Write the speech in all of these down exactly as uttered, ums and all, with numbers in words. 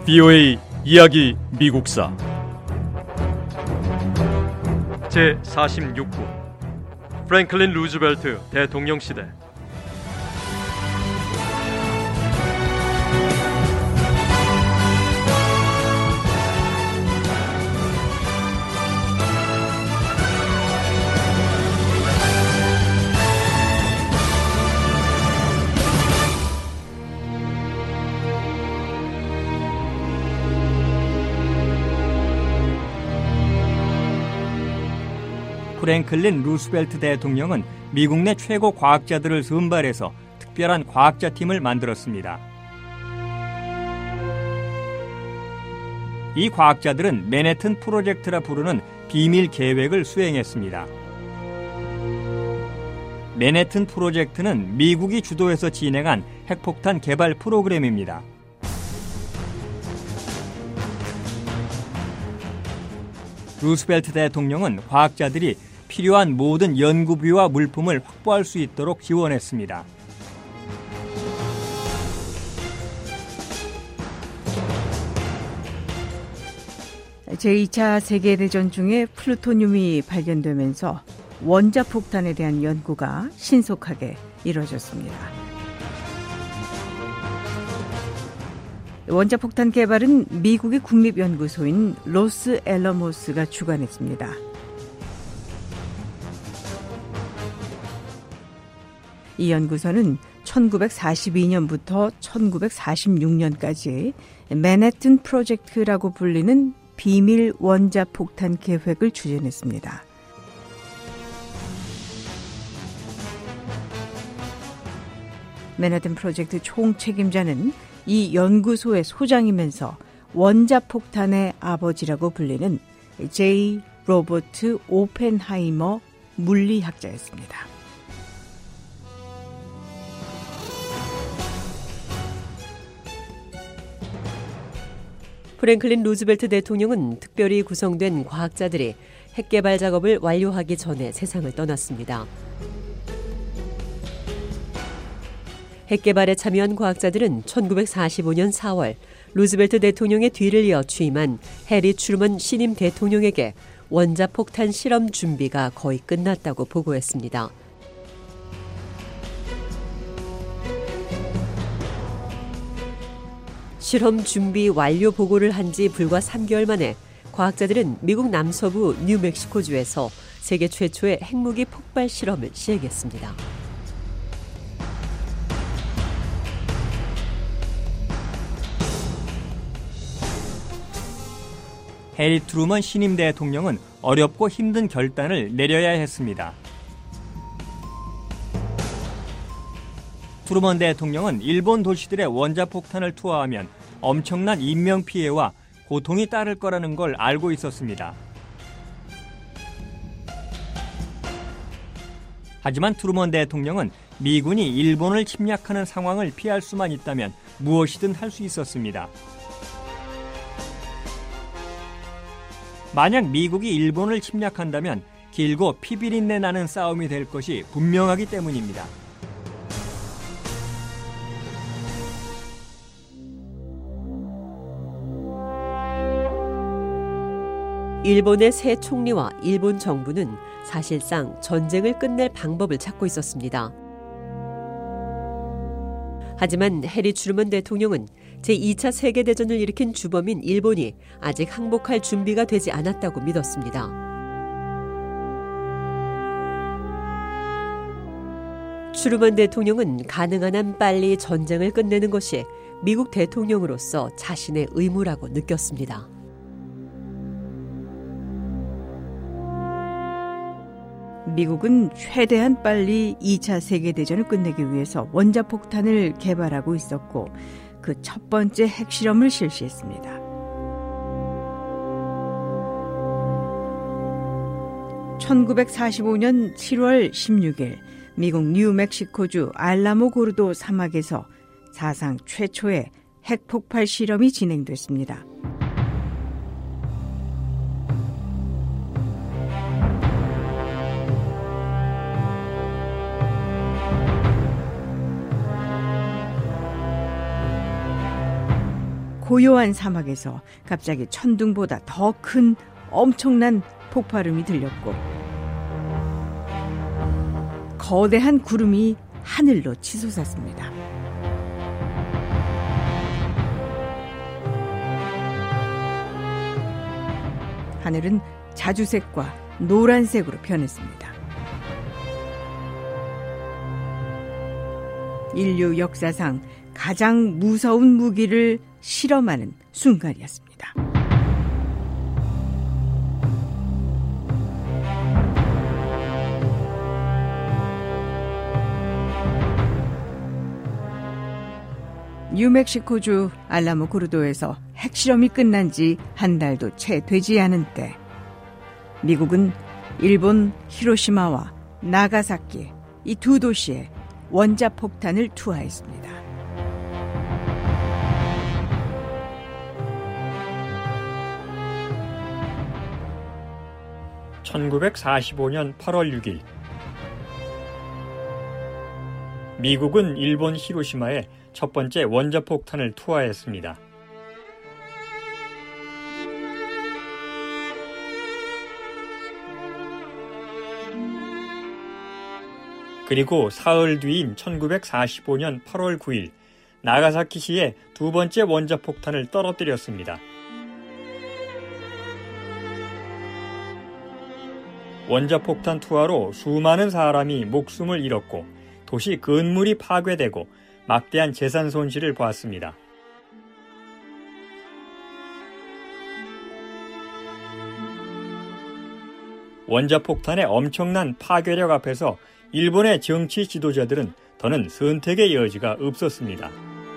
비오에이 이야기 미국사 제사십육 부 프랭클린 루즈벨트 대통령 시대. 프랭클린 루스벨트 대통령은 미국 내 최고 과학자들을 선발해서 특별한 과학자 팀을 만들었습니다. 이 과학자들은 맨해튼 프로젝트라 부르는 비밀 계획을 수행했습니다. 맨해튼 프로젝트는 미국이 주도해서 진행한 핵폭탄 개발 프로그램입니다. 루스벨트 대통령은 과학자들이 필요한 모든 연구비와 물품을 확보할 수 있도록 지원했습니다. 제이 차 세계대전 중에 플루토늄이 발견되면서 원자폭탄에 대한 연구가 신속하게 이루어졌습니다. 원자폭탄 개발은 미국의 국립연구소인 로스 앨러모스가 주관했습니다. 이 연구소는 천구백사십이 년부터 천구백사십육 년까지 맨해튼 프로젝트라고 불리는 비밀 원자폭탄 계획을 추진했습니다. 맨해튼 프로젝트 총책임자는 이 연구소의 소장이면서 원자폭탄의 아버지라고 불리는 제이 로버트 오펜하이머 물리학자였습니다. 프랭클린 루즈벨트 대통령은 특별히 구성된 과학자들이 핵개발 작업을 완료하기 전에 세상을 떠났습니다. 핵개발에 참여한 과학자들은 천구백사십오 년 사월 루즈벨트 대통령의 뒤를 이어 취임한 해리 트루먼 신임 대통령에게 원자폭탄 실험 준비가 거의 끝났다고 보고했습니다. 실험 준비 완료 보고를 한 지 불과 삼 개월 만에 과학자들은 미국 남서부 뉴멕시코주에서 세계 최초의 핵무기 폭발 실험을 시행했습니다. 해리 트루먼 신임 대통령은 어렵고 힘든 결단을 내려야 했습니다. 트루먼 대통령은 일본 도시들의 원자폭탄을 투하하면 엄청난 인명피해와 고통이 따를 거라는 걸 알고 있었습니다. 하지만 트루먼 대통령은 미군이 일본을 침략하는 상황을 피할 수만 있다면 무엇이든 할 수 있었습니다. 만약 미국이 일본을 침략한다면 길고 피비린내 나는 싸움이 될 것이 분명하기 때문입니다. 일본의 새 총리와 일본 정부는 사실상 전쟁을 끝낼 방법을 찾고 있었습니다. 하지만 해리 트루먼 대통령은 제이 차 세계대전을 일으킨 주범인 일본이 아직 항복할 준비가 되지 않았다고 믿었습니다. 트루먼 대통령은 가능한 한 빨리 전쟁을 끝내는 것이 미국 대통령으로서 자신의 의무라고 느꼈습니다. 미국은 최대한 빨리 이 차 세계대전을 끝내기 위해서 원자폭탄을 개발하고 있었고 그 첫 번째 핵실험을 실시했습니다. 천구백사십오 년 칠월 십육일 미국 뉴멕시코주 알라모고르도 사막에서 사상 최초의 핵폭발 실험이 진행됐습니다. 고요한 사막에서 갑자기 천둥보다 더 큰 엄청난 폭발음이 들렸고 거대한 구름이 하늘로 치솟았습니다. 하늘은 자주색과 노란색으로 변했습니다. 인류 역사상 가장 무서운 무기를 실험하는 순간이었습니다. 뉴멕시코주 알라모고르도에서 핵실험이 끝난 지 한 달도 채 되지 않은 때 미국은 일본 히로시마와 나가사키 이 두 도시에 원자폭탄을 투하했습니다. 천구백사십오년 팔월 육일 미국은 일본 히로시마에 첫 번째 원자폭탄을 투하했습니다. 그리고 사흘 뒤인 천구백사십오년 팔월 구일 나가사키시에 두 번째 원자폭탄을 떨어뜨렸습니다. 원자폭탄 투하로 수많은 사람이 목숨을 잃었고 도시 건물이 파괴되고 막대한 재산 손실을 보았습니다. 원자폭탄의 엄청난 파괴력 앞에서 일본의 정치 지도자들은 더는 선택의 여지가 없었습니다.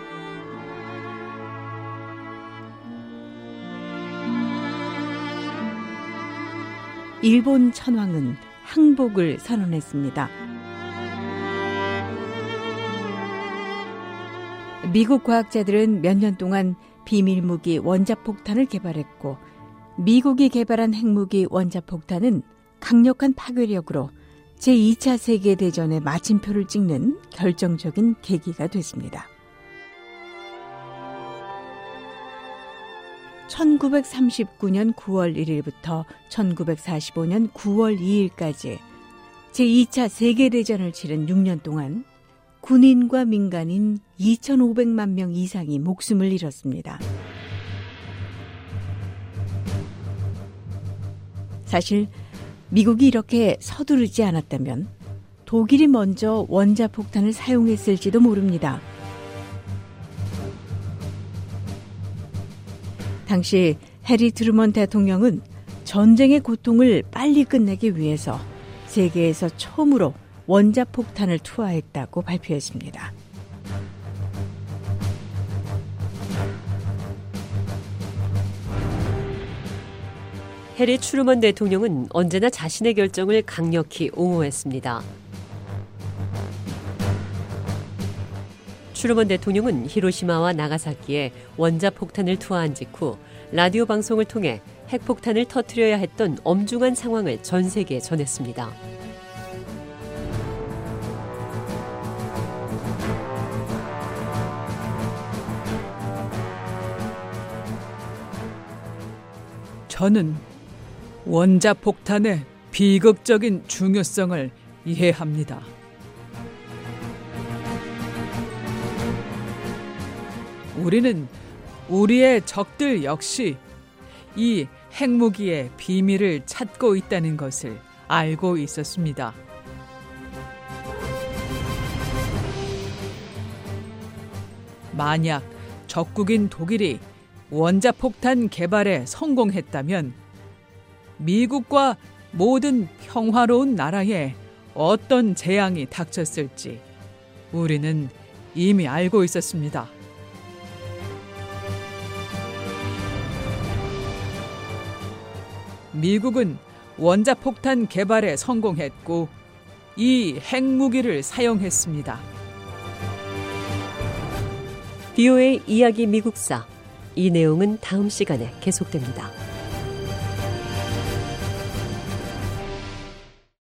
일본 천황은 항복을 선언했습니다. 미국 과학자들은 몇 년 동안 비밀무기 원자폭탄을 개발했고 미국이 개발한 핵무기 원자폭탄은 강력한 파괴력으로 제이 차 세계대전의 마침표를 찍는 결정적인 계기가 됐습니다. 천구백삼십구년 구월 일일부터 천구백사십오년 구월 이일까지 제이 차 세계대전을 치른 육 년 동안 군인과 민간인 이천오백만 명 이상이 목숨을 잃었습니다. 사실 미국이 이렇게 서두르지 않았다면 독일이 먼저 원자폭탄을 사용했을지도 모릅니다. 당시 해리 트루먼 대통령은 전쟁의 고통을 빨리 끝내기 위해서 세계에서 처음으로 원자폭탄을 투하했다고 발표했습니다. 해리 트루먼 대통령은 언제나 자신의 결정을 강력히 옹호했습니다. 트루먼 대통령은 히로시마와 나가사키에 원자폭탄을 투하한 직후 라디오 방송을 통해 핵폭탄을 터뜨려야 했던 엄중한 상황을 전 세계에 전했습니다. 저는 원자폭탄의 비극적인 중요성을 이해합니다. 우리는 우리의 적들 역시 이 핵무기의 비밀을 찾고 있다는 것을 알고 있었습니다. 만약 적국인 독일이 원자폭탄 개발에 성공했다면 미국과 모든 평화로운 나라에 어떤 재앙이 닥쳤을지 우리는 이미 알고 있었습니다. 미국은 원자폭탄 개발에 성공했고 이 핵무기를 사용했습니다. 비오에이 이야기 미국사, 이 내용은 다음 시간에 계속됩니다.